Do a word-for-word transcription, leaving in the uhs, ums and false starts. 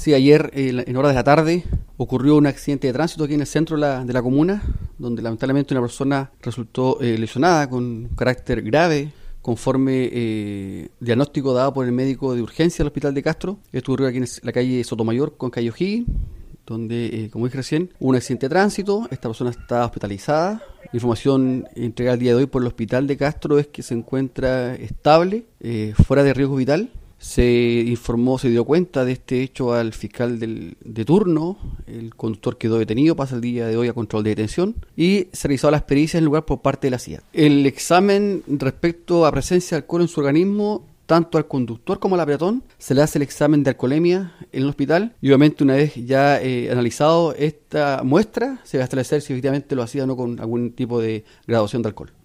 Sí, ayer eh, en horas de la tarde ocurrió un accidente de tránsito aquí en el centro de la, de la comuna, donde lamentablemente una persona resultó eh, lesionada con carácter grave, conforme eh, diagnóstico dado por el médico de urgencia del Hospital de Castro. Esto ocurrió aquí en la calle Sotomayor con calle O'Higgins, donde, eh, como dije recién, hubo un accidente de tránsito. Esta persona está hospitalizada. La información entregada el día de hoy por el Hospital de Castro es que se encuentra estable, eh, fuera de riesgo vital. Se informó, se dio cuenta de este hecho al fiscal del, de turno. El conductor quedó detenido, pasa el día de hoy a control de detención y se realizaron las pericias en el lugar por parte de la C I A. El examen respecto a presencia de alcohol en su organismo, tanto al conductor como a la peatón, se le hace el examen de alcoholemia en el hospital y obviamente una vez ya eh, analizado esta muestra, se va a establecer si efectivamente lo hacía o no con algún tipo de graduación de alcohol.